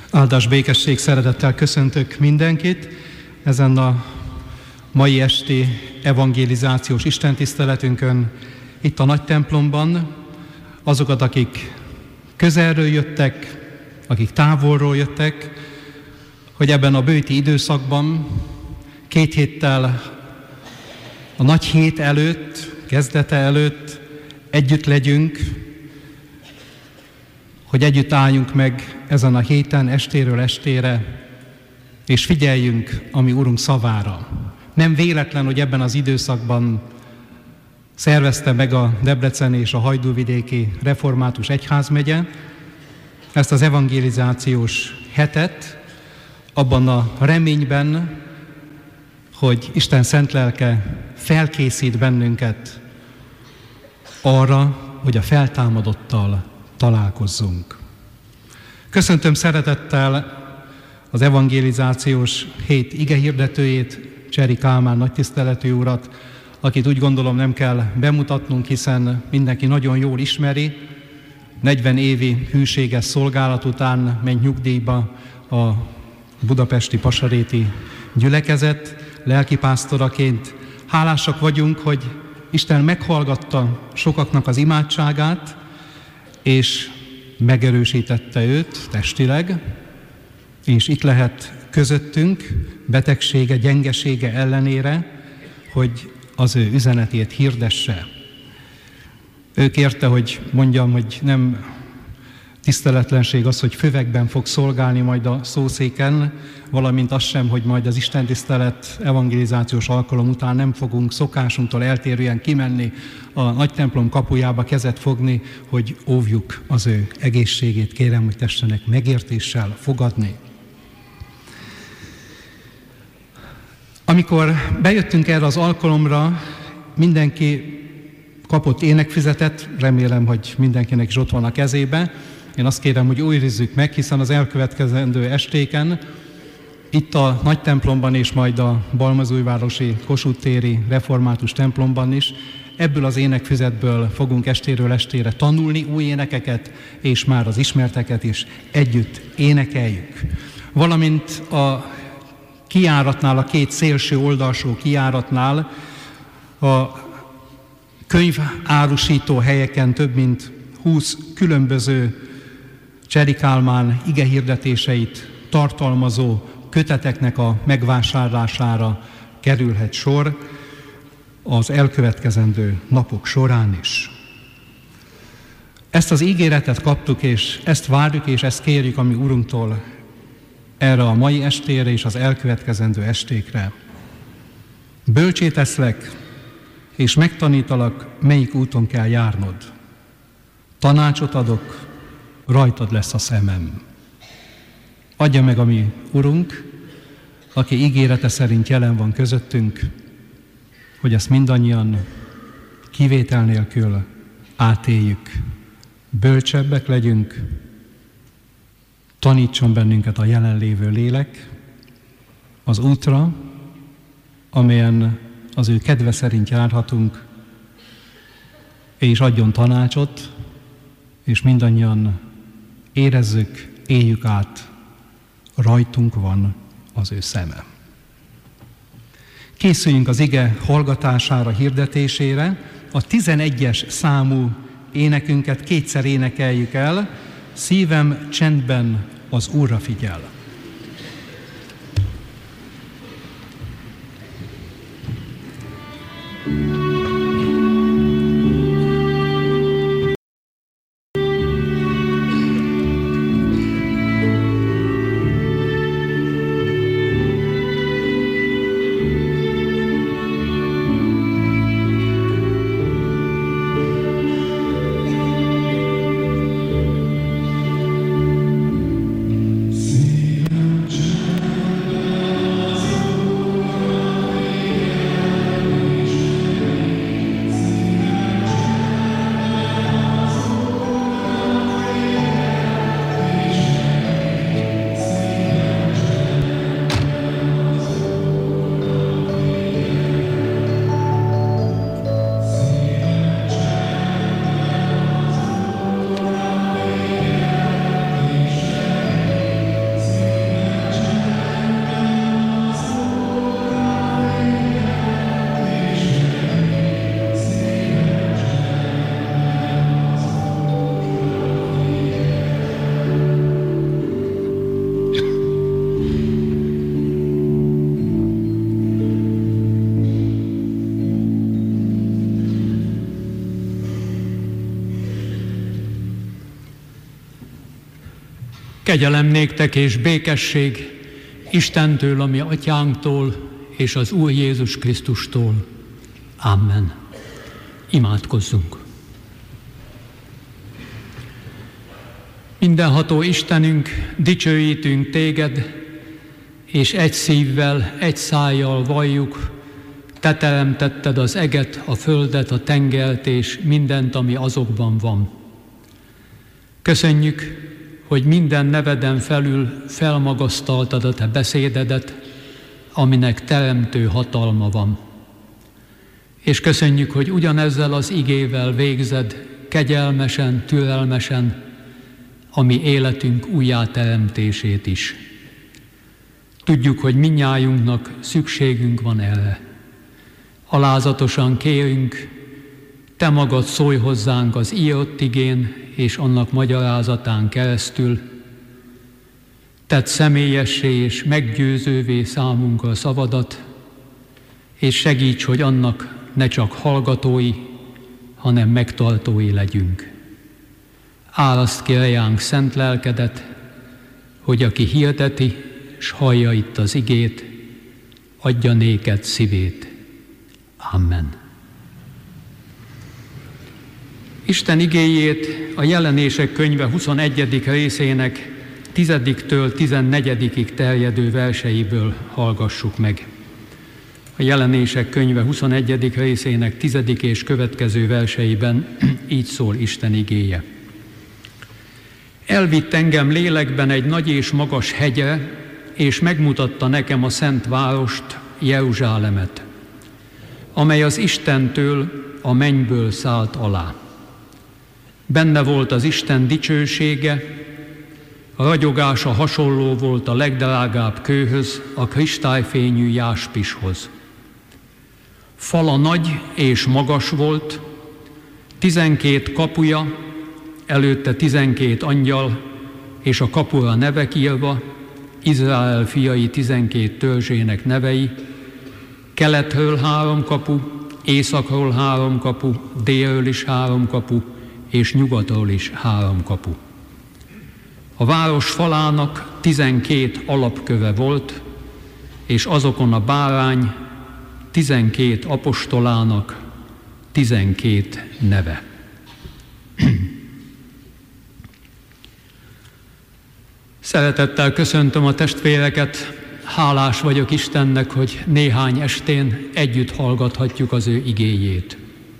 Áldás, békesség, szeretettel köszöntök mindenkit ezen a mai esti evangelizációs istentiszteletünkön, itt a nagy templomban. Azokat, akik közelről jöttek, akik távolról jöttek, hogy ebben a bőti időszakban 2 héttel a nagy hét előtt, kezdete előtt együtt legyünk, hogy együtt álljunk meg ezen a héten, estéről estére, és figyeljünk a mi Urunk szavára. Nem véletlen, hogy ebben az időszakban szervezte meg a Debreceni és a Hajdúvidéki Református Egyházmegye ezt az evangelizációs hetet, abban a reményben, hogy Isten szent lelke felkészít bennünket arra, hogy a feltámadottal találkozzunk. Köszöntöm szeretettel az evangelizációs hét igehirdetőjét, Cseri Kálmán nagytiszteletű urat, akit úgy gondolom nem kell bemutatnunk, hiszen mindenki nagyon jól ismeri. 40 évi hűséges szolgálat után ment nyugdíjba a budapesti pasaréti gyülekezet lelkipásztoraként. Hálásak vagyunk, hogy Isten meghallgatta sokaknak az imádságát, és megerősítette őt testileg, és itt lehet közöttünk betegsége, gyengesége ellenére, hogy az ő üzenetét hirdesse. Ő kérte, hogy mondjam, hogy nem tiszteletlenség az, hogy fövegben fog szolgálni majd a szószéken, valamint az sem, hogy majd az istentisztelet evangelizációs alkalom után nem fogunk szokásunktól eltérően kimenni a nagy templom kapujába kezet fogni, hogy óvjuk az ő egészségét. Kérem, hogy tessenek megértéssel fogadni. Amikor bejöttünk erre az alkalomra, mindenki kapott énekfüzetet, remélem, hogy mindenkinek is ott van a kezébe. Én azt kérem, hogy őrizzük meg, hiszen az elkövetkezendő estéken itt a nagy templomban és majd a balmazújvárosi Kossuth téri református templomban is ebből az énekfüzetből fogunk estéről estére tanulni új énekeket, és már az ismerteket is együtt énekeljük. Valamint a kijáratnál, a 2 szélső oldalsó kijáratnál a könyvárusító helyeken több mint 20 különböző Cseri Kálmán igehirdetéseit tartalmazó köteteknek a megvásárlására kerülhet sor az elkövetkezendő napok során is. Ezt az ígéretet kaptuk, és ezt várjuk, és ezt kérjük a mi Urunktól erre a mai estére és az elkövetkezendő estékre. Bölcsé teszlek, és megtanítalak, melyik úton kell járnod. Tanácsot adok, rajtad lesz a szemem. Adja meg a mi Urunk, aki ígérete szerint jelen van közöttünk, hogy ezt mindannyian kivétel nélkül átéljük, bölcsebbek legyünk, tanítson bennünket a jelenlévő lélek az útra, amelyen az ő kedve szerint járhatunk, és adjon tanácsot, és mindannyian érezzük, éljük át, rajtunk van az ő szeme. Készüljünk az ige hallgatására, hirdetésére. A 11-es számú énekünket 2-szer énekeljük el. Szívem csendben az Úrra figyel. See Kegyelem néktek és békesség Istentől, a mi atyánktól, és az Úr Jézus Krisztustól. Amen. Imádkozzunk. Mindenható Istenünk, dicsőítünk téged, és egy szívvel, egy szájjal valljuk, te teremtetted az eget, a földet, a tengert és mindent, ami azokban van. Köszönjük, hogy minden neveden felül felmagasztaltad a te beszédedet, aminek teremtő hatalma van. És köszönjük, hogy ugyanezzel az igével végzed kegyelmesen, türelmesen a mi életünk újjáteremtését is. Tudjuk, hogy mindnyájunknak szükségünk van erre. Alázatosan kérünk, te magad szólj hozzánk az írott igén és annak magyarázatán keresztül. Tedd személyessé és meggyőzővé számunkra szavadat, és segíts, hogy annak ne csak hallgatói, hanem megtartói legyünk. Áraszt ki ránk szent lelkedet, hogy aki hirdeti, s hallja itt az igét, adja néked szívét. Amen. Isten igéjét a Jelenések könyve 21. részének 10-től 14. terjedő verseiből hallgassuk meg. A Jelenések könyve 21. részének 10. és következő verseiben így szól Isten igéje. Elvitt engem lélekben egy nagy és magas hegyre, és megmutatta nekem a szent várost, Jeruzsálemet, amely az Istentől, a mennyből szállt alá. Benne volt az Isten dicsősége, a ragyogása hasonló volt a legdrágább kőhöz, a kristályfényű jáspishoz. Fala nagy és magas volt, 12 kapuja, előtte 12 angyal, és a kapura nevek írva, Izrael fiai 12 törzsének nevei, keletről 3 kapu, északról 3 kapu, délről is 3 kapu, és nyugatról is 3 kapu. A város falának 12 alapköve volt, és azokon a bárány 12 apostolának 12 neve. Szeretettel köszöntöm a testvéreket, hálás vagyok Istennek, hogy néhány estén együtt hallgathatjuk az ő igéjét.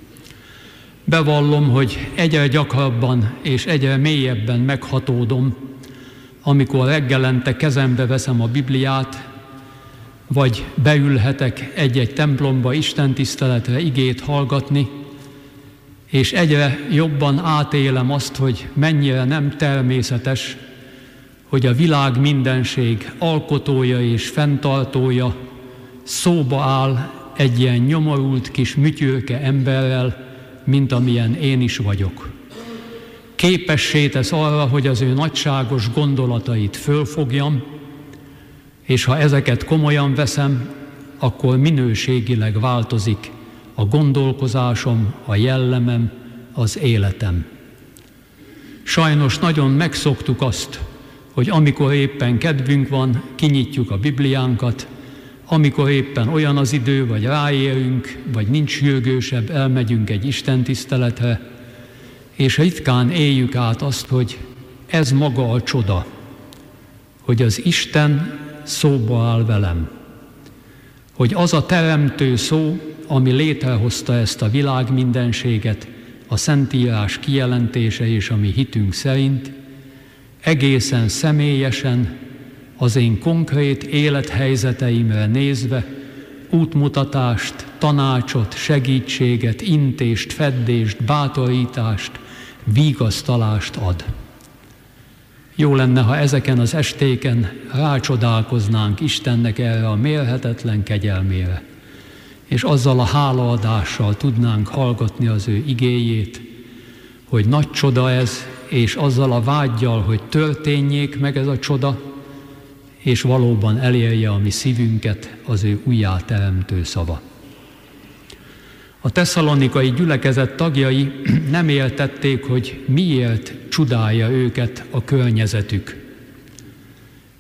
Bevallom, hogy egyre gyakrabban és egyre mélyebben meghatódom, amikor reggelente kezembe veszem a Bibliát, vagy beülhetek egy-egy templomba istentiszteletre igét hallgatni, és egyre jobban átélem azt, hogy mennyire nem természetes, hogy a világ mindenség alkotója és fenntartója szóba áll egy ilyen nyomorult kis mütyürke emberrel, mint amilyen én is vagyok. Képessé tesz arra, hogy az ő nagyságos gondolatait fölfogjam, és ha ezeket komolyan veszem, akkor minőségileg változik a gondolkozásom, a jellemem, az életem. Sajnos nagyon megszoktuk azt, hogy amikor éppen kedvünk van, kinyitjuk a Bibliánkat, amikor éppen olyan az idő, vagy ráérünk, vagy nincs sürgősebb, elmegyünk egy istentiszteletre, és ritkán éljük át azt, hogy ez maga a csoda, hogy az Isten szóba áll velem, hogy az a teremtő szó, ami létrehozta ezt a világ mindenséget, a Szentírás kijelentése és a mi hitünk szerint, egészen személyesen, az én konkrét élethelyzeteimre nézve útmutatást, tanácsot, segítséget, intést, feddést, bátorítást, vigasztalást ad. Jó lenne, ha ezeken az estéken rácsodálkoznánk Istennek erre a mérhetetlen kegyelmére, és azzal a hálaadással tudnánk hallgatni az ő igéjét, hogy nagy csoda ez, és azzal a vággyal, hogy történjék meg ez a csoda, és valóban elérje a mi szívünket az ő újjáteremtő szava. A tesszalonikai gyülekezet tagjai nem értették, hogy miért csodálja őket a környezetük.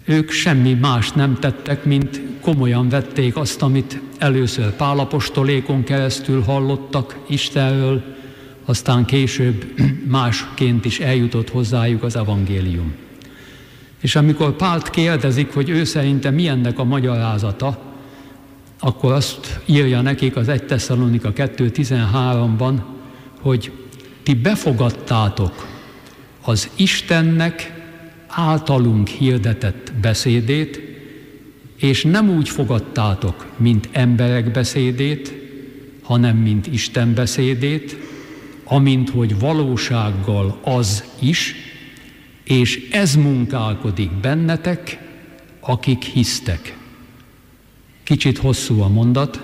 ők semmi más nem tettek, mint komolyan vették azt, amit először Pál apostolékon keresztül hallottak Istenről, aztán később másként is eljutott hozzájuk az evangélium. És amikor Pált kérdezik, hogy ő szerinte mi ennek a magyarázata, akkor azt írja nekik az 1 Tesszalonika 2.13-ban, hogy ti befogadtátok az Istennek általunk hirdetett beszédét, és nem úgy fogadtátok, mint emberek beszédét, hanem mint Isten beszédét, amint hogy valósággal az is, és ez munkálkodik bennetek, akik hisztek. Kicsit hosszú a mondat,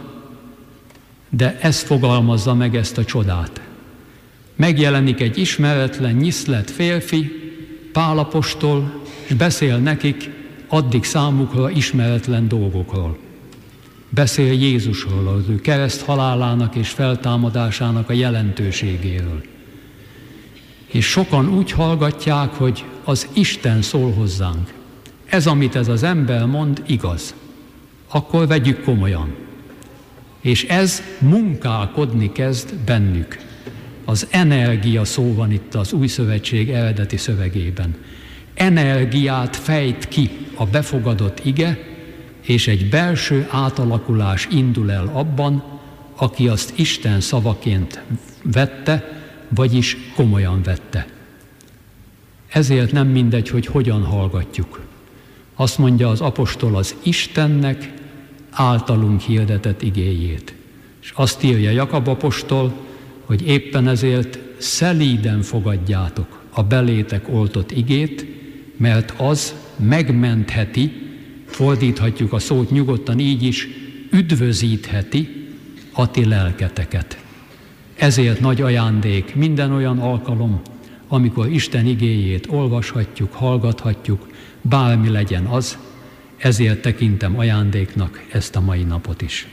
de ez fogalmazza meg ezt a csodát. Megjelenik egy ismeretlen, nyiszlet férfi, Pál apostol, és beszél nekik addig számukra ismeretlen dolgokról. Beszél Jézusról, az ő kereszt halálának és feltámadásának a jelentőségéről. És sokan úgy hallgatják, hogy az Isten szól hozzánk. Ez, amit ez az ember mond, igaz. Akkor vegyük komolyan. És ez munkálkodni kezd bennük. Az energia szó van itt az Új Szövetség eredeti szövegében. Energiát fejt ki a befogadott ige, és egy belső átalakulás indul el abban, aki azt Isten szavaként vette, vagyis komolyan vette. Ezért nem mindegy, hogy hogyan hallgatjuk. Azt mondja az apostol az Istennek általunk hirdetett igéjét. És azt írja Jakab apostol, hogy éppen ezért szelíden fogadjátok a belétek oltott igét, mert az megmentheti, fordíthatjuk a szót nyugodtan így is, üdvözítheti a ti lelketeket. Ezért nagy ajándék minden olyan alkalom, amikor Isten igéjét olvashatjuk, hallgathatjuk, bármi legyen az, ezért tekintem ajándéknak ezt a mai napot is.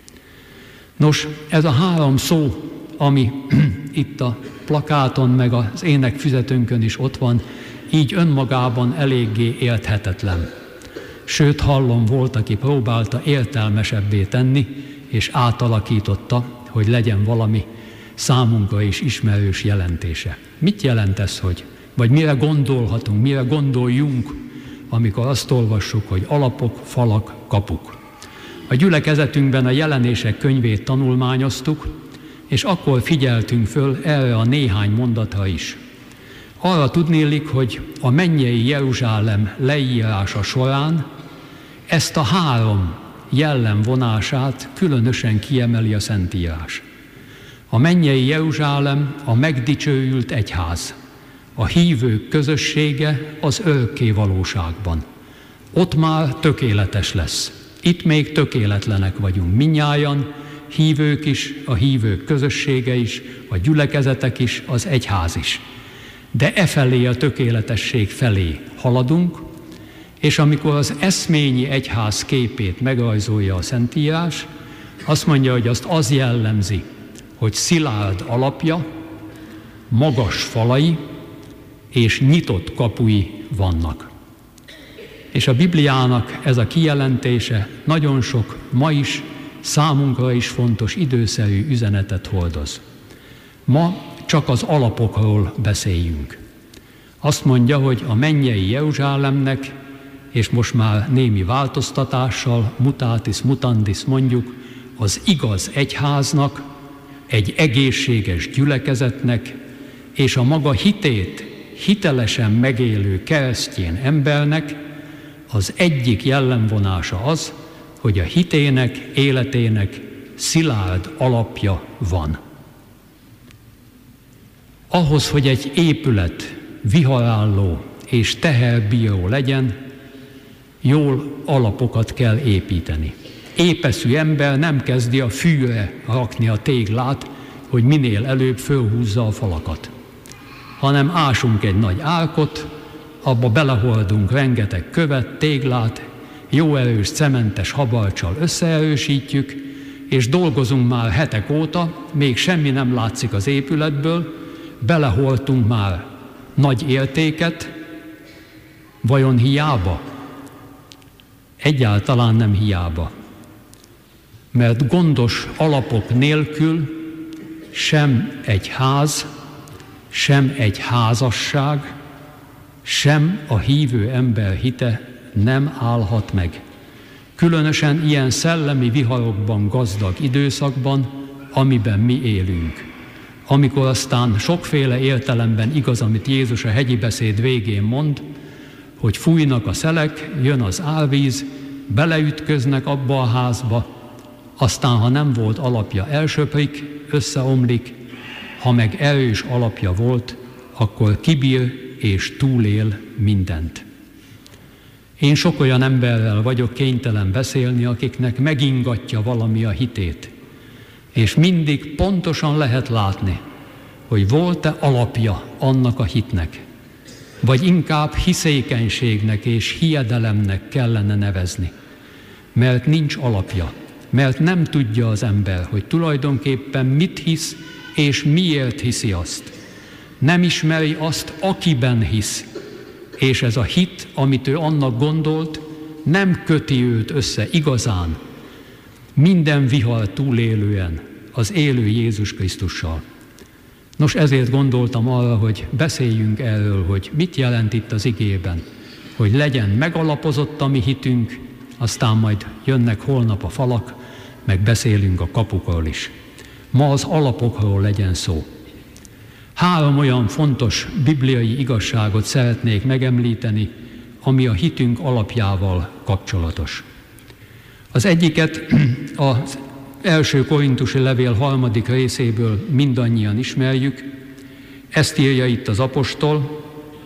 Nos, ez a 3 szó, ami itt a plakáton, meg az énekfüzetünkön is ott van, így önmagában eléggé érthetetlen. Sőt, hallom, volt, aki próbálta értelmesebbé tenni, és átalakította, hogy legyen valami számunkra is ismerős jelentése. Mit jelent ez, hogy? Vagy mire gondolhatunk, mire gondoljunk, amikor azt olvassuk, hogy alapok, falak, kapuk. A gyülekezetünkben a Jelenések könyvét tanulmányoztuk, és akkor figyeltünk föl erre a néhány mondatra is. Arra tudnélik, hogy a mennyei Jeruzsálem leírása során ezt a 3 jellemvonását különösen kiemeli a Szentírás. A mennyei Jeruzsálem a megdicsőült egyház, a hívők közössége az örökké valóságban. Ott már tökéletes lesz. Itt még tökéletlenek vagyunk mindnyájan, hívők is, a hívők közössége is, a gyülekezetek is, az egyház is. De efelé, a tökéletesség felé haladunk, és amikor az eszményi egyház képét megrajzolja a Szentírás, azt mondja, hogy azt az jellemzi, hogy szilárd alapja, magas falai és nyitott kapui vannak. És a Bibliának ez a kijelentése nagyon sok ma is, számunkra is fontos, időszerű üzenetet hordoz. Ma csak az alapokról beszéljünk. Azt mondja, hogy a mennyei Jeruzsálemnek, és most már némi változtatással, mutatis mutandis mondjuk, az igaz egyháznak, egy egészséges gyülekezetnek, és a maga hitét hitelesen megélő keresztény embernek az egyik jellemvonása az, hogy a hitének, életének szilárd alapja van. Ahhoz, hogy egy épület viharálló és teherbíró legyen, jól alapokat kell építeni. Épeszű ember nem kezdi a fűre rakni a téglát, hogy minél előbb fölhúzza a falakat, hanem ásunk egy nagy árkot, abba belehordunk rengeteg követ, téglát, jó erős cementes habarccsal összeerősítjük, és dolgozunk már hetek óta, még semmi nem látszik az épületből, belehordtunk már nagy értéket, vajon hiába? egyáltalán nem hiába. Mert gondos alapok nélkül sem egy ház, sem egy házasság, sem a hívő ember hite nem állhat meg. Különösen ilyen szellemi viharokban gazdag időszakban, amiben mi élünk. Amikor aztán sokféle értelemben igaz, amit Jézus a hegyi beszéd végén mond, hogy fújnak a szelek, jön az árvíz, beleütköznek abba a házba, aztán, ha nem volt alapja, elsöprik, összeomlik, ha meg erős alapja volt, akkor kibír és túlél mindent. Én sok olyan emberrel vagyok kénytelen beszélni, akiknek megingatja valami a hitét, és mindig pontosan lehet látni, hogy volt-e alapja annak a hitnek, vagy inkább hiszékenységnek és hiedelemnek kellene nevezni, mert nincs alapja, mert nem tudja az ember, hogy tulajdonképpen mit hisz és miért hiszi azt. Nem ismeri azt, akiben hisz, és ez a hit, amit ő annak gondolt, nem köti őt össze igazán, minden vihar túlélően az élő Jézus Krisztussal. Nos, ezért gondoltam arra, hogy beszéljünk erről, hogy mit jelent itt az igében, hogy legyen megalapozott a mi hitünk, aztán majd jönnek holnap a falak, meg beszélünk a kapukról is. Ma az alapokról legyen szó. 3 olyan fontos bibliai igazságot szeretnék megemlíteni, ami a hitünk alapjával kapcsolatos. Az egyiket az első korintusi levél 3. részéből mindannyian ismerjük. Ezt írja itt az apostol: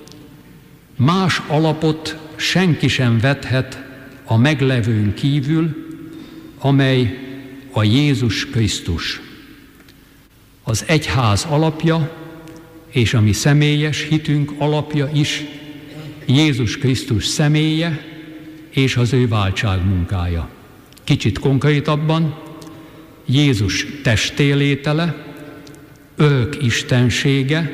más alapot senki sem vethet a meglevőn kívül, amely a Jézus Krisztus. Az egyház alapja, és a mi személyes hitünk alapja is Jézus Krisztus személye és az ő váltságmunkája. Kicsit konkrétabban, Jézus testélétele, örök istensége,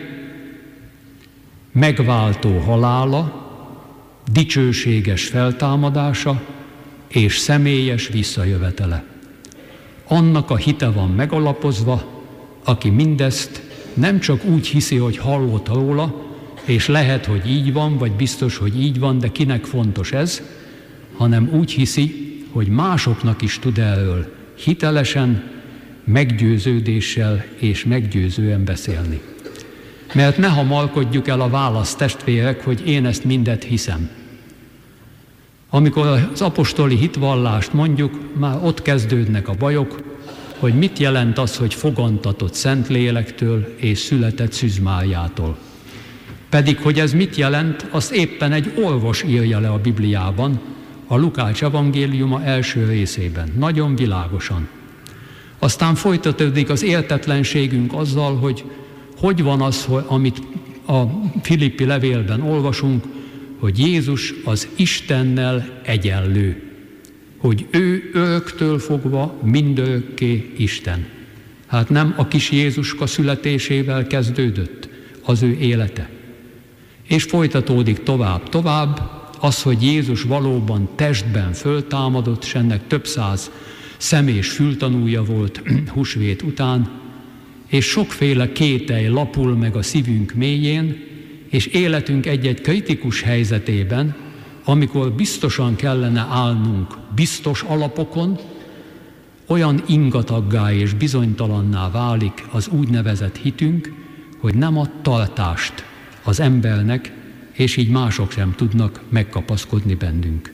megváltó halála, dicsőséges feltámadása és személyes visszajövetele. Annak a hite van megalapozva, aki mindezt nem csak úgy hiszi, hogy hallott róla, és lehet, hogy így van, vagy biztos, hogy így van, de kinek fontos ez, hanem úgy hiszi, hogy másoknak is tud erről hitelesen, meggyőződéssel és meggyőzően beszélni. Mert ne hamarkodjuk el a választ, testvérek, hogy én ezt mindet hiszem. Amikor az apostoli hitvallást mondjuk, már ott kezdődnek a bajok, hogy mit jelent az, hogy fogantatott Szentlélektől és született Szűzmáriától. Pedig, hogy ez mit jelent, azt éppen egy orvos írja le a Bibliában, a Lukács evangéliuma első részében, nagyon világosan. Aztán folytatódik az értetlenségünk azzal, hogy van az, amit a Filippi levélben olvasunk, hogy Jézus az Istennel egyenlő, hogy ő öröktől fogva mindörökké Isten. Hát nem a kis Jézuska születésével kezdődött az ő élete. És folytatódik tovább, az, hogy Jézus valóban testben föltámadott, és ennek több száz szem- és fültanúja volt húsvét után, és sokféle kételj lapul meg a szívünk mélyén, és életünk egy-egy kritikus helyzetében, amikor biztosan kellene állnunk biztos alapokon, olyan ingataggá és bizonytalanná válik az úgynevezett hitünk, hogy nem ad tartást az embernek, és így mások sem tudnak megkapaszkodni bennünk.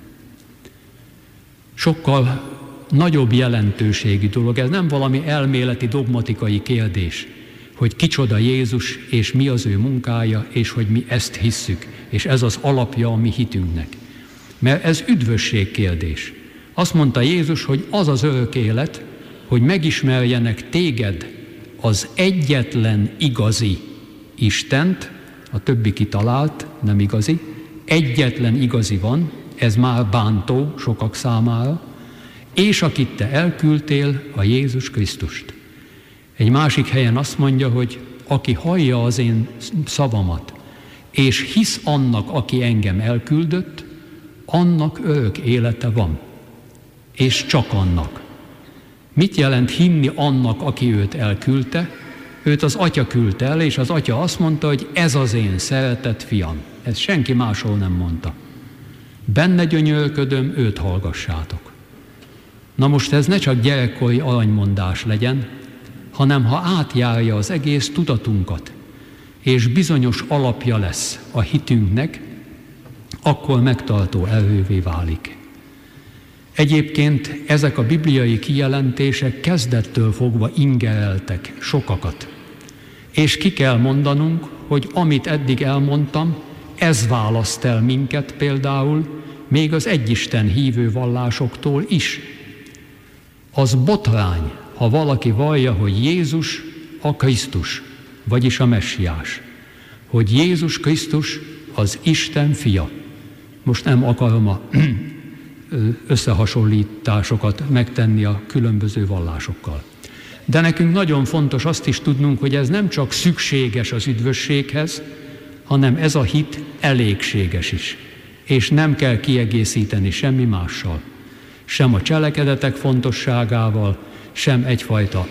Sokkal nagyobb jelentőségű dolog, ez nem valami elméleti, dogmatikai kérdés, hogy kicsoda Jézus, és mi az ő munkája, és hogy mi ezt hisszük, és ez az alapja a mi hitünknek. Mert ez üdvösség kérdés. Azt mondta Jézus, hogy az az örök élet, hogy megismerjenek téged, az egyetlen igazi Istent, a többi kitalált, nem igazi, egyetlen igazi van, ez már bántó sokak számára, és akit te elküldtél, a Jézus Krisztust. Egy másik helyen azt mondja, hogy aki hallja az én szavamat, és hisz annak, aki engem elküldött, annak örök élete van. És csak annak. Mit jelent hinni annak, aki őt elküldte? Őt az Atya küldte el, és az Atya azt mondta, hogy ez az én szeretett fiam. Ezt senki máshol nem mondta. Benne gyönyörködöm, őt hallgassátok. Na most ez ne csak gyerekkori aranymondás legyen, hanem ha átjárja az egész tudatunkat, és bizonyos alapja lesz a hitünknek, akkor megtartó erővé válik. Egyébként ezek a bibliai kijelentések kezdettől fogva ingereltek sokakat. És ki kell mondanunk, hogy amit eddig elmondtam, ez választ el minket például még az egyisten hívő vallásoktól is. Az botrány, ha valaki vallja, hogy Jézus a Krisztus, vagyis a Messiás, hogy Jézus Krisztus az Isten fia. Most nem akarom a összehasonlításokat megtenni a különböző vallásokkal. De nekünk nagyon fontos azt is tudnunk, hogy ez nem csak szükséges az üdvösséghez, hanem ez a hit elégséges is. És nem kell kiegészíteni semmi mással. Sem a cselekedetek fontosságával, sem egyfajta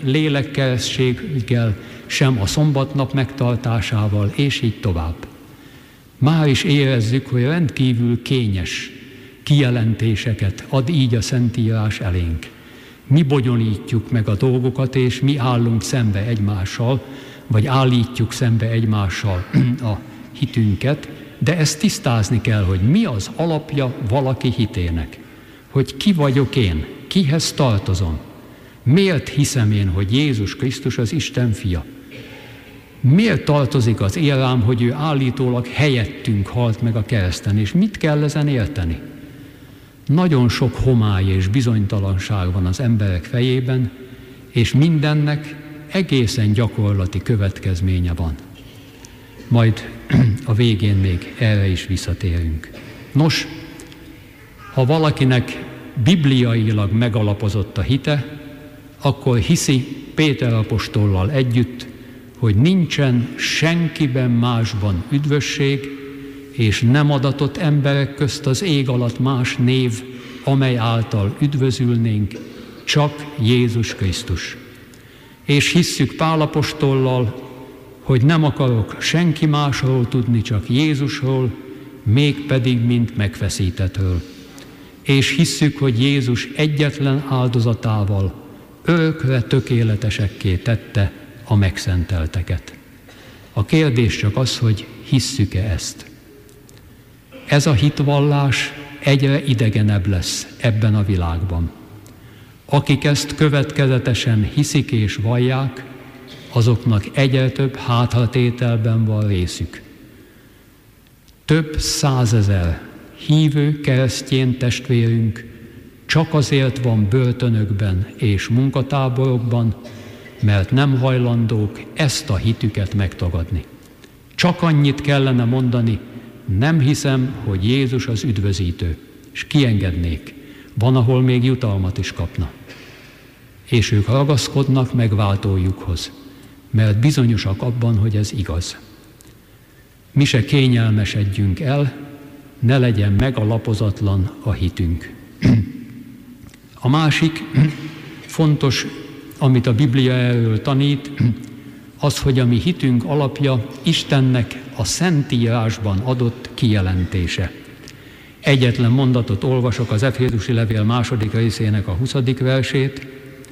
lélekkeresztséggel, sem a szombatnap megtartásával, és így tovább. Már is érezzük, hogy rendkívül kényes kijelentéseket ad így a Szentírás elénk. Mi bonyolítjuk meg a dolgokat, és mi állunk szembe egymással, vagy állítjuk szembe egymással a hitünket, de ezt tisztázni kell, hogy mi az alapja valaki hitének. Hogy ki vagyok én, kihez tartozom, miért hiszem én, hogy Jézus Krisztus az Isten fia. Miért tartozik az én rám, hogy ő állítólag helyettünk halt meg a kereszten, és mit kell ezen érteni? Nagyon sok homály és bizonytalanság van az emberek fejében, és mindennek egészen gyakorlati következménye van. Majd a végén még erre is visszatérünk. Nos, ha valakinek bibliailag megalapozott a hite, akkor hiszi Péter apostollal együtt, hogy nincsen senkiben másban üdvösség, és nem adatott emberek közt az ég alatt más név, amely által üdvözülnénk, csak Jézus Krisztus. És hisszük Pál apostollal, hogy nem akarok senki másról tudni, csak Jézusról, mégpedig mint megfeszítettről. És hisszük, hogy Jézus egyetlen áldozatával örökre tökéletesekké tette a megszentelteket. A kérdés csak az, hogy hisszük-e ezt. Ez a hitvallás egyre idegenebb lesz ebben a világban. Akik ezt következetesen hiszik és vallják, azoknak egyre több hátratételben van részük. Több százezer hívő keresztény testvérünk csak azért van börtönökben és munkatáborokban, mert nem hajlandók ezt a hitüket megtagadni. Csak annyit kellene mondani, nem hiszem, hogy Jézus az üdvözítő, és kiengednék, van, ahol még jutalmat is kapna. És ők ragaszkodnak megváltójukhoz, mert bizonyosak abban, hogy ez igaz. Mi se kényelmesedjünk el, ne legyen megalapozatlan a hitünk. A másik fontos, amit a Biblia erről tanít, az, hogy a mi hitünk alapja Istennek a Szentírásban adott kijelentése. Egyetlen mondatot olvasok az Efézusi levél 2. részének a 20. versét.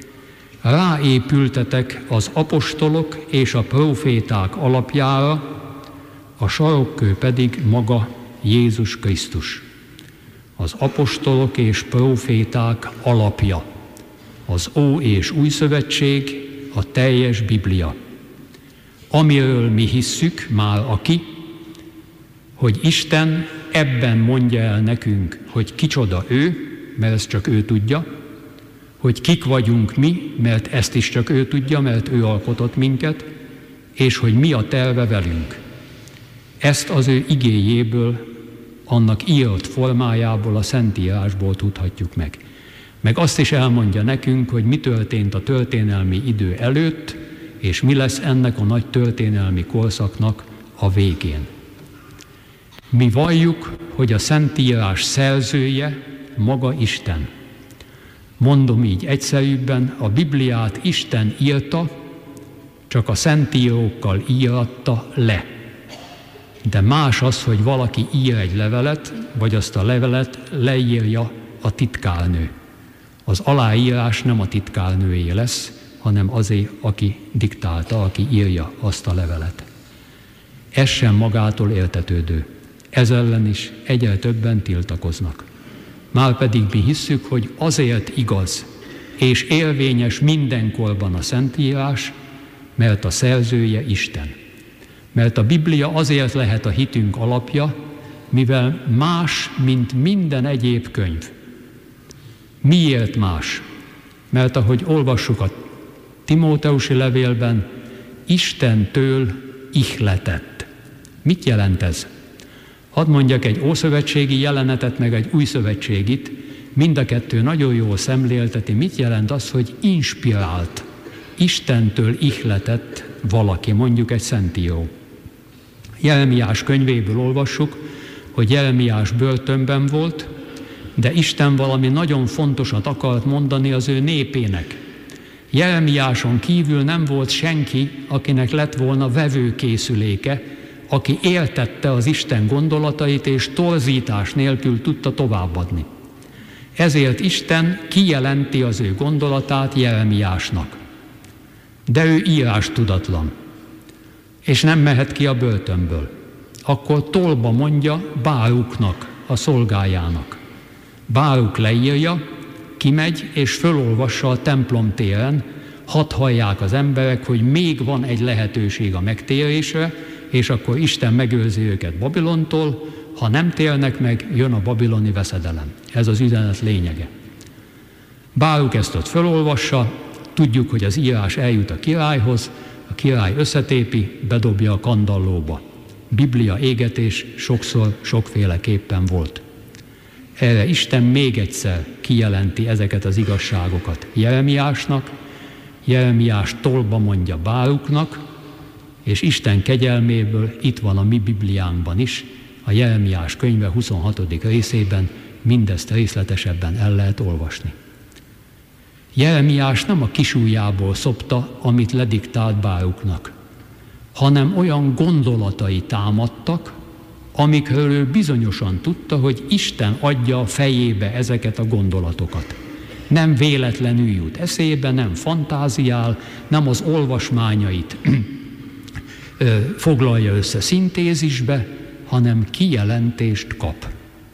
Ráépültetek az apostolok és a próféták alapjára, a sarokkő pedig maga Jézus Krisztus. Az apostolok és próféták alapja, az Ó és Új Szövetség, a teljes Biblia. Amiről mi hisszük, már aki, hogy Isten ebben mondja el nekünk, hogy kicsoda ő, mert ezt csak ő tudja, hogy kik vagyunk mi, mert ezt is csak ő tudja, mert ő alkotott minket, és hogy mi a terve velünk. Ezt az ő igéjéből, annak írott formájából, a Szentírásból tudhatjuk meg. Meg azt is elmondja nekünk, hogy mi történt a történelmi idő előtt, és mi lesz ennek a nagy történelmi korszaknak a végén. Mi valljuk, hogy a Szentírás szerzője maga Isten. Mondom így egyszerűbben, a Bibliát Isten írta, csak a szentírókkal íratta le. De más az, hogy valaki ír egy levelet, vagy azt a levelet leírja a titkárnő. Az aláírás nem a titkárnőjé lesz, hanem azé, aki diktálta, aki írja azt a levelet. Ez sem magától értetődő. Ez ellen is egyre többen tiltakoznak. Márpedig mi hisszük, hogy azért igaz és érvényes mindenkorban a Szentírás, mert a szerzője Isten. Mert a Biblia azért lehet a hitünk alapja, mivel más, mint minden egyéb könyv. Miért más? Mert ahogy olvassuk a Timóteusi levélben, Istentől ihletett. Mit jelent ez? Hadd mondjak egy ószövetségi jelenetet, meg egy újszövetségit, mind a kettő nagyon jól szemlélteti, mit jelent az, hogy inspirált, Istentől ihletett valaki, mondjuk egy szentíró. Jeremiás könyvéből olvassuk, hogy Jeremiás börtönben volt, de Isten valami nagyon fontosat akart mondani az ő népének. Jeremiáson kívül nem volt senki, akinek lett volna vevőkészüléke, aki értette az Isten gondolatait és torzítás nélkül tudta továbbadni. Ezért Isten kijelenti az ő gondolatát Jeremiásnak. De ő írástudatlan, és nem mehet ki a börtönből. Akkor tolba mondja Báruknak, a szolgájának. Báruk leírja, kimegy és fölolvassa a templom téren, hadd hallják az emberek, hogy még van egy lehetőség a megtérésre, és akkor Isten megőrzi őket Babilontól, ha nem térnek meg, jön a babiloni veszedelem. Ez az üzenet lényege. Báruk ezt ott fölolvassa, tudjuk, hogy az írás eljut a királyhoz, a király összetépi, bedobja a kandallóba. Biblia égetés sokszor sokféleképpen volt. Erre Isten még egyszer kijelenti ezeket az igazságokat Jeremiásnak, Jeremiás tolba mondja Báruknak, és Isten kegyelméből itt van a mi Bibliánkban is, a Jeremiás könyve 26. részében mindezt részletesebben el lehet olvasni. Jeremiás nem a kisujjából szopta, amit lediktált Báruknak, hanem olyan gondolatai támadtak, amikről ő bizonyosan tudta, hogy Isten adja a fejébe ezeket a gondolatokat. Nem véletlenül jut eszébe, nem fantáziál, nem az olvasmányait foglalja össze szintézisbe, hanem kijelentést kap.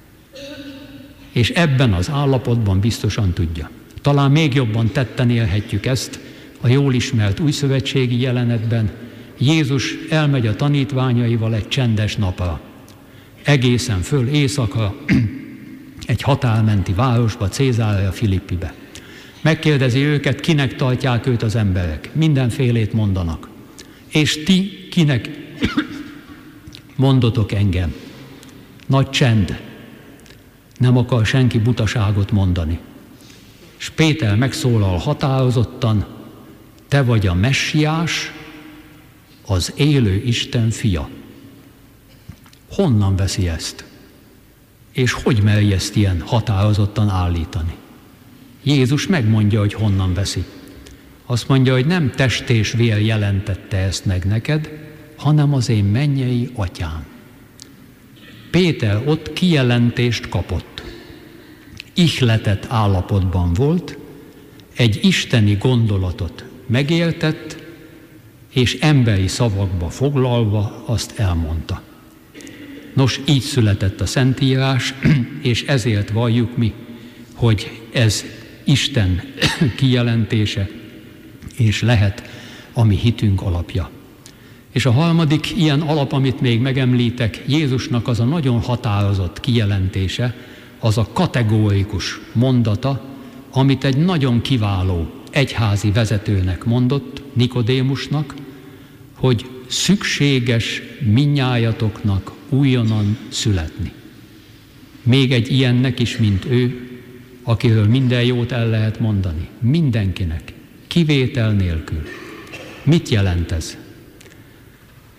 És ebben az állapotban biztosan tudja. Talán még jobban tetten élhetjük ezt a jól ismert újszövetségi jelenetben. Jézus elmegy a tanítványaival egy csendes napra. Egészen föl éjszakra egy határmenti városba, Cézárea Filippibe. Megkérdezi őket, kinek tartják őt az emberek. Mindenfélét mondanak. És ti kinek mondotok engem? Nagy csend. Nem akar senki butaságot mondani. És Péter megszólal határozottan, te vagy a Messiás, az élő Isten fia. Honnan veszi ezt? És hogy meri ezt ilyen határozottan állítani? Jézus megmondja, hogy honnan veszi. Azt mondja, hogy nem test és vér jelentette ezt meg neked, hanem az én mennyei atyám. Péter ott kijelentést kapott. Ihletett állapotban volt, egy isteni gondolatot megértett, és emberi szavakba foglalva azt elmondta. Nos, így született a Szentírás, és ezért valljuk mi, hogy ez Isten kijelentése, és lehet a mi hitünk alapja. És a harmadik ilyen alap, amit még megemlítek, Jézusnak az a nagyon határozott kijelentése, az a kategórikus mondata, amit egy nagyon kiváló egyházi vezetőnek mondott, Nikodémusnak, hogy szükséges mindnyájatoknak újonnan születni. Még egy ilyennek is, mint ő, akiről minden jót el lehet mondani. Mindenkinek, kivétel nélkül. Mit jelent ez?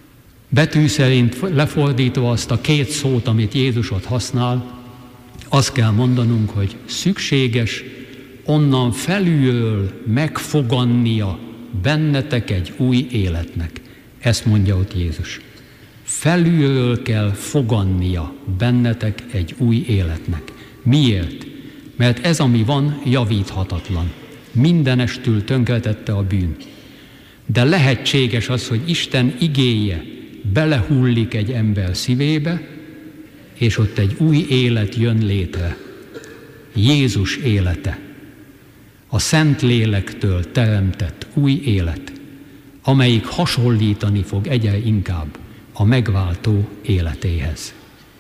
Betű szerint lefordítva azt a két szót, amit Jézus ott használ, azt kell mondanunk, hogy szükséges onnan felülről megfogannia bennetek egy új életnek. Ezt mondja ott Jézus. Felülről kell fogannia bennetek egy új életnek. Miért? Mert ez, ami van, javíthatatlan. Mindenestül tönkretette a bűn. De lehetséges az, hogy Isten igéje belehullik egy ember szívébe, és ott egy új élet jön létre. Jézus élete. A Szentlélektől teremtett új élet, amelyik hasonlítani fog egyre inkább a megváltó életéhez.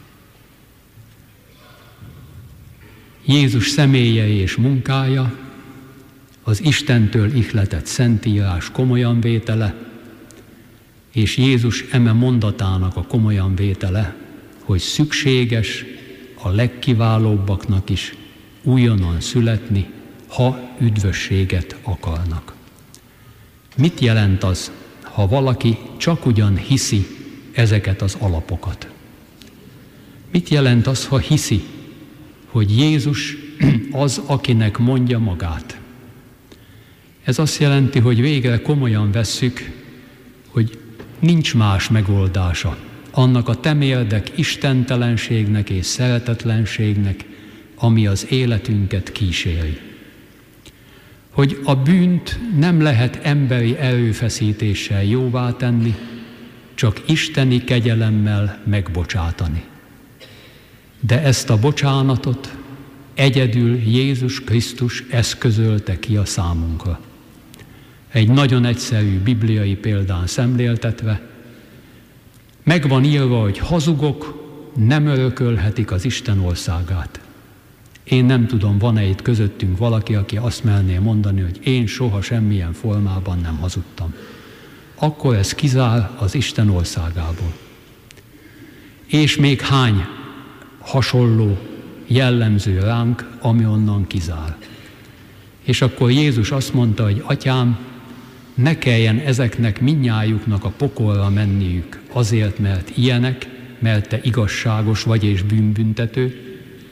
Jézus személye és munkája, az Istentől ihletett Szentírás komolyan vétele, és Jézus eme mondatának a komolyan vétele, hogy szükséges a legkiválóbbaknak is újonnan születni, ha üdvösséget akarnak. Mit jelent az, ha valaki csak ugyan hiszi ezeket az alapokat? Mit jelent az, ha hiszi, hogy Jézus az, akinek mondja magát? Ez azt jelenti, hogy végre komolyan vesszük, hogy nincs más megoldása annak a temérdek istentelenségnek és szeretetlenségnek, ami az életünket kíséri. Hogy a bűnt nem lehet emberi erőfeszítéssel jóvá tenni, csak isteni kegyelemmel megbocsátani. De ezt a bocsánatot egyedül Jézus Krisztus eszközölte ki a számunkra. Egy nagyon egyszerű bibliai példán szemléltetve, meg van írva, hogy hazugok nem örökölhetik az Isten országát. Én nem tudom, van-e itt közöttünk valaki, aki azt merné mondani, hogy én soha semmilyen formában nem hazudtam. Akkor ez kizár az Isten országából. És még hány hasonló jellemző ránk, ami onnan kizár. És akkor Jézus azt mondta, hogy Atyám, ne kelljen ezeknek mindnyájuknak a pokolra menniük azért, mert ilyenek, mert te igazságos vagy és bűnbüntető.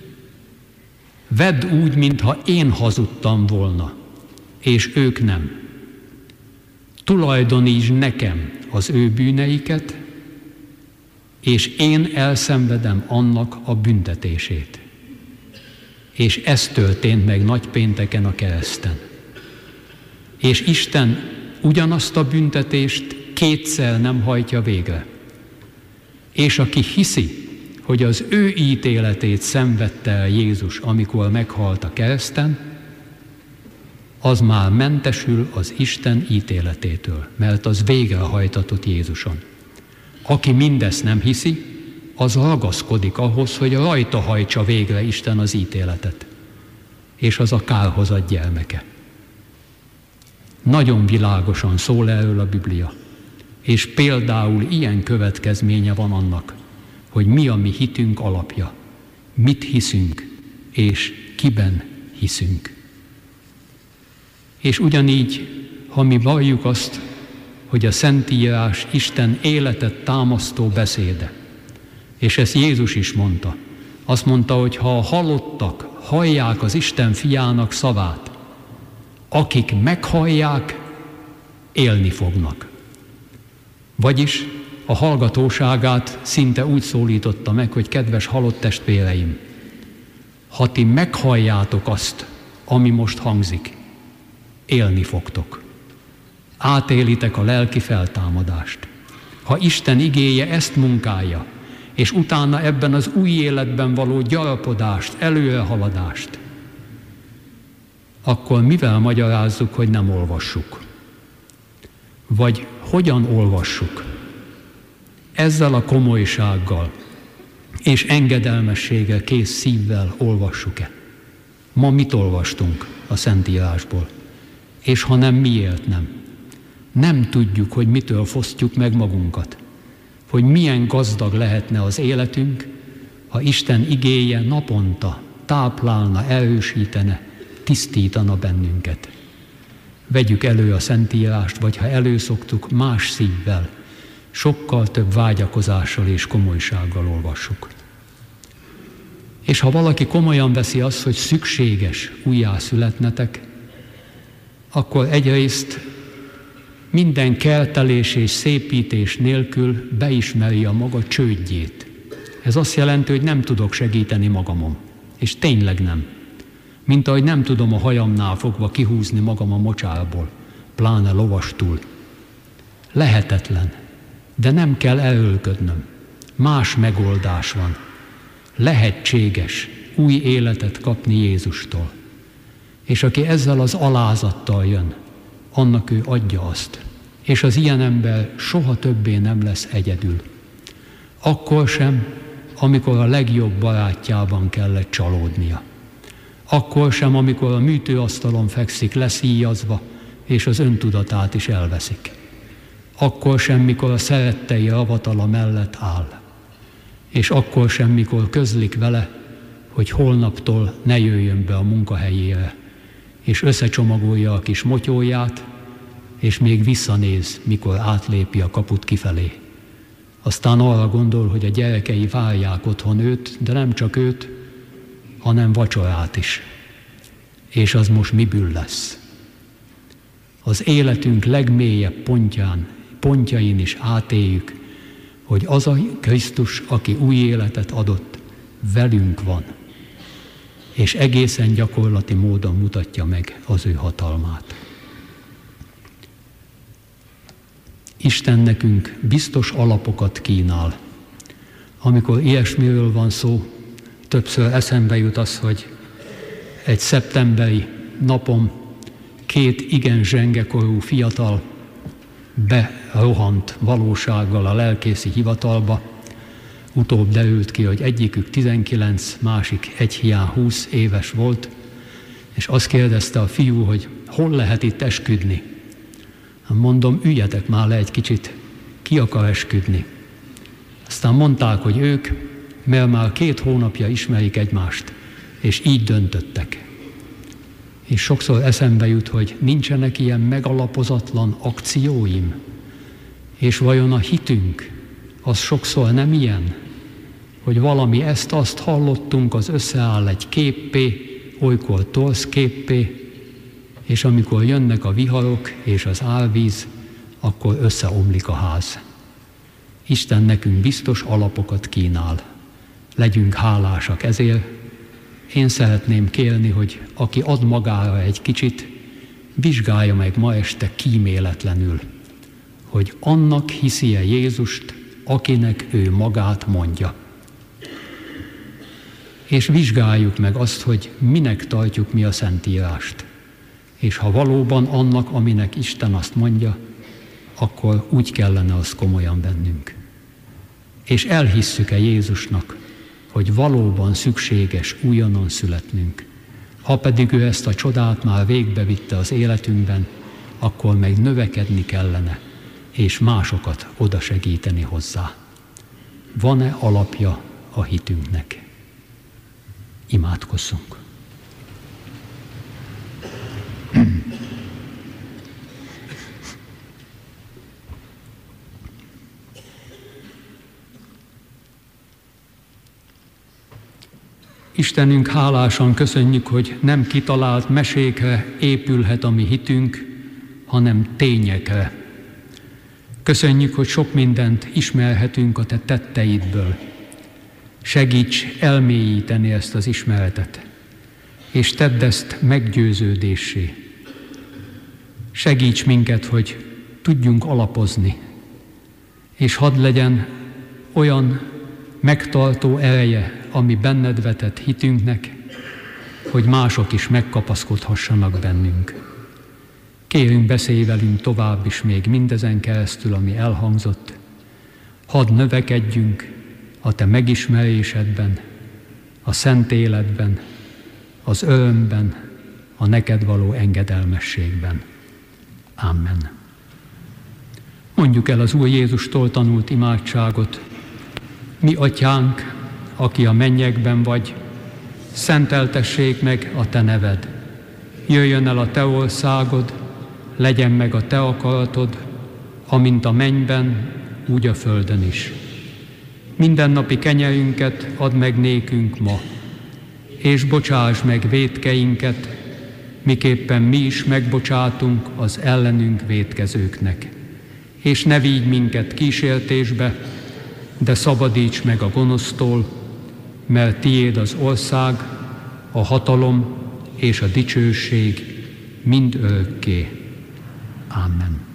Vedd úgy, mintha én hazudtam volna, és ők nem. Tulajdonítsd nekem az ő bűneiket, és én elszenvedem annak a büntetését. És ez történt meg nagypénteken a kereszten. És Isten ugyanazt a büntetést kétszer nem hajtja végre. És aki hiszi, hogy az ő ítéletét szenvedte el Jézus, amikor meghalt a kereszten, az már mentesül az Isten ítéletétől, mert az végrehajtatott Jézuson. Aki mindezt nem hiszi, az ragaszkodik ahhoz, hogy rajta hajtsa végre Isten az ítéletet, és az a kárhozat gyermeke. Nagyon világosan szól erről a Biblia, és például ilyen következménye van annak, hogy mi a mi hitünk alapja, mit hiszünk, és kiben hiszünk. És ugyanígy, ha mi valljuk azt, hogy a Szentírás Isten életet támasztó beszéde, és ezt Jézus is mondta, azt mondta, hogy ha a halottak hallják az Isten fiának szavát, akik meghallják, élni fognak. Vagyis a hallgatóságát szinte úgy szólította meg, hogy kedves halott testvéreim, ha ti meghalljátok azt, ami most hangzik, élni fogtok. Átélitek a lelki feltámadást. Ha Isten igéje ezt munkálja, és utána ebben az új életben való gyarapodást, előrehaladást, akkor mivel magyarázzuk, hogy nem olvassuk? Vagy hogyan olvassuk? Ezzel a komolysággal és engedelmességgel, kész szívvel olvassuk-e? Ma mit olvastunk a Szentírásból? És ha nem, miért nem? Nem tudjuk, hogy mitől fosztjuk meg magunkat, hogy milyen gazdag lehetne az életünk, ha Isten igéje naponta táplálna, erősítene, tisztítana bennünket. Vegyük elő a Szentírást, vagy ha előszoktuk, más szívvel, sokkal több vágyakozással és komolysággal olvassuk. És ha valaki komolyan veszi azt, hogy szükséges újjászületnetek, akkor egyrészt minden keltelés és szépítés nélkül beismeri a maga csődjét. Ez azt jelenti, hogy nem tudok segíteni magamon. És tényleg nem. Mint ahogy nem tudom a hajamnál fogva kihúzni magam a mocsárból, pláne lovastul. Lehetetlen, de nem kell elölködnöm. Más megoldás van. Lehetséges új életet kapni Jézustól. És aki ezzel az alázattal jön, annak ő adja azt. És az ilyen ember soha többé nem lesz egyedül. Akkor sem, amikor a legjobb barátjában kellett csalódnia. Akkor sem, amikor a műtőasztalon fekszik leszíjazva, és az öntudatát is elveszik. Akkor sem, mikor a szerettei ravatala mellett áll. És akkor sem, mikor közlik vele, hogy holnaptól ne jöjjön be a munkahelyére, és összecsomagolja a kis motyóját, és még visszanéz, mikor átlépi a kaput kifelé. Aztán arra gondol, hogy a gyerekei várják otthon őt, de nem csak őt, hanem vacsorát is. És az most miből lesz? Az életünk legmélyebb pontjain is átéljük, hogy az a Krisztus, aki új életet adott, velünk van, és egészen gyakorlati módon mutatja meg az ő hatalmát. Isten nekünk biztos alapokat kínál. Amikor ilyesmiről van szó, többször eszembe jut az, hogy egy szeptemberi napon 2 igen zsengekorú fiatal berohant valósággal a lelkészi hivatalba. Utóbb derült ki, hogy egyikük 19, másik egyhiány 20 éves volt, és azt kérdezte a fiú, hogy hol lehet itt esküdni. Mondom, üljetek már le egy kicsit, ki akar esküdni. Aztán mondták, hogy ők, mert már 2 hónapja ismerik egymást, és így döntöttek. És sokszor eszembe jut, hogy nincsenek ilyen megalapozatlan akcióim, és vajon a hitünk, az sokszor nem ilyen, hogy valami ezt-azt hallottunk, az összeáll egy képpé, olykor torz képpé, és amikor jönnek a viharok és az árvíz, akkor összeomlik a ház. Isten nekünk biztos alapokat kínál. Legyünk hálásak ezért. Én szeretném kérni, hogy aki ad magára egy kicsit, vizsgálja meg ma este kíméletlenül, hogy annak hiszi-e Jézust, akinek ő magát mondja. És vizsgáljuk meg azt, hogy minek tartjuk mi a Szentírást. És ha valóban annak, aminek Isten azt mondja, akkor úgy kellene azt komolyan vennünk. És elhisszük-e Jézusnak, hogy valóban szükséges újonnan születnünk. Ha pedig ő ezt a csodát már végbevitte az életünkben, akkor meg növekedni kellene, és másokat oda segíteni hozzá. Van-e alapja a hitünknek? Imádkozzunk! Istenünk, hálásan köszönjük, hogy nem kitalált mesékre épülhet a mi hitünk, hanem tényekre. Köszönjük, hogy sok mindent ismerhetünk a te tetteidből. Segíts elmélyíteni ezt az ismeretet, és tedd ezt meggyőződéssé. Segíts minket, hogy tudjunk alapozni, és hadd legyen olyan megtartó ereje, ami benned vetett hitünknek, hogy mások is megkapaszkodhassanak bennünk. Kérünk, beszélj velünk tovább is még mindezen keresztül, ami elhangzott. Hadd növekedjünk a te megismerésedben, a szent életben, az örömben, a neked való engedelmességben. Amen. Mondjuk el az Úr Jézustól tanult imádságot. Mi atyánk, aki a mennyekben vagy, szenteltessék meg a te neved. Jöjjön el a te országod, legyen meg a te akaratod, amint a mennyben, úgy a földön is. Mindennapi kenyerünket add meg nékünk ma, és bocsáss meg vétkeinket, miképpen mi is megbocsátunk az ellenünk vétkezőknek. És ne vigy minket kísértésbe, de szabadíts meg a gonosztól, mert tiéd az ország, a hatalom és a dicsőség mind örökké. Amen.